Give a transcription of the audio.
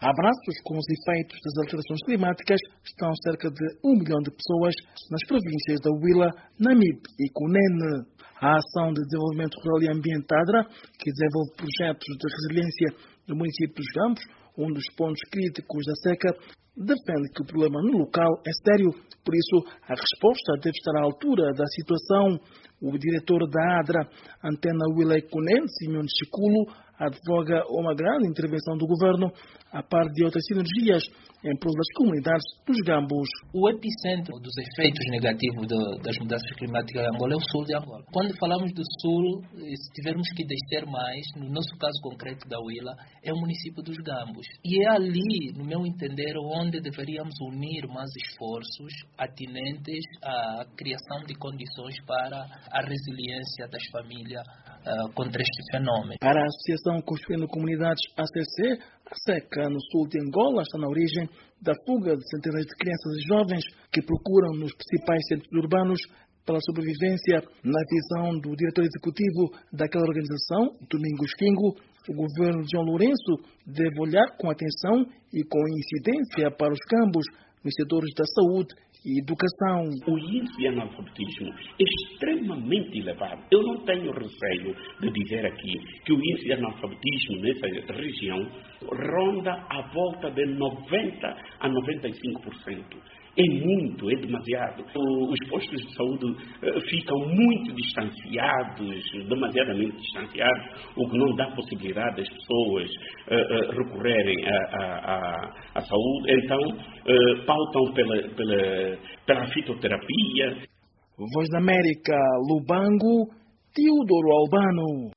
Há braços com os efeitos das alterações climáticas estão cerca de 1 milhão de pessoas nas províncias da Huila, Namibe e Cunene. A Ação de Desenvolvimento Rural e Ambiente ADRA, que desenvolve projetos de resiliência do município dos Gambos, um dos pontos críticos da seca, defende que o problema no local é sério, por isso a resposta deve estar à altura da situação. O diretor da ADRA, Antena Huila e Cunene, Simeone Chiculo, advoga uma grande intervenção do governo, a par de outras sinergias em prol das comunidades dos Gambos. O epicentro dos efeitos negativos das mudanças climáticas em Angola é o sul de Angola. Quando falamos do sul, se tivermos que descer mais, no nosso caso concreto da Huila, é o município dos Gambos. E é ali, no meu entender, onde deveríamos unir mais esforços atinentes à criação de condições para a resiliência das famílias contra este fenômeno. Para a Associação Construindo Comunidades ACC, a seca no sul de Angola está na origem da fuga de centenas de crianças e jovens que procuram nos principais centros urbanos pela sobrevivência. Na visão do diretor executivo daquela organização, Domingos Fingo, o governo de João Lourenço deve olhar com atenção e com incidência para os Gambos nos setores da saúde e educação. O índice de analfabetismo é extremamente elevado. Eu não tenho receio de dizer aqui que o índice de analfabetismo nessa região ronda à volta de 90% a 95%. É muito, é demasiado. Os postos de saúde ficam muito distanciados, demasiadamente distanciados, o que não dá possibilidade das pessoas recorrerem à saúde. Então, pautam pela fitoterapia. Voz da América, Lubango, Teodoro Albano.